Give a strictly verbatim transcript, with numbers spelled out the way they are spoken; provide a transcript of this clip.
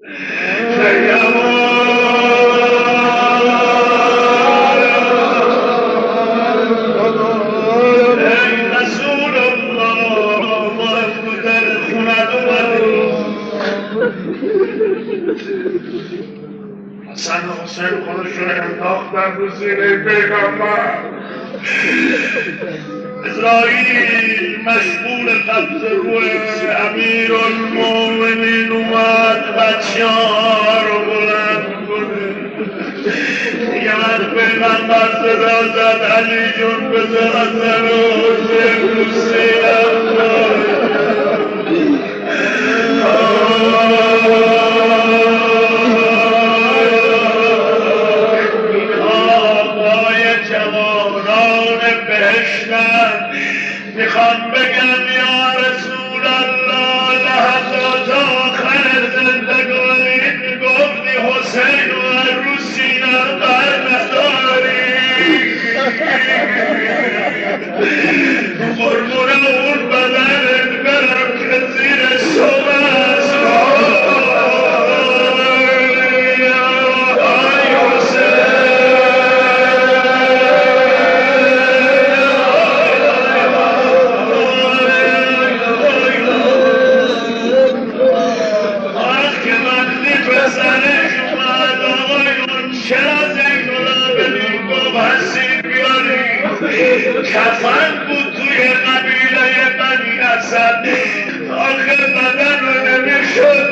حسن حسین خودشون انداختن رو سینه پیغمبر. اسرائیل مشغول قبض روی امیر المومنین اومد، بچه ها رو بلند کنه. دیگه من پیغمبر صدا زد علی جون بذار حسن حسین رو سینم میخوام بگم یا رسول الله لحظات آخر زندگانی گفتی حسین و رو سینم بر نداری، قربون اون بدنت برم که زیر صبح است. کفن بود توی قبیله بنی اسد، آخه بدن رو نمیشد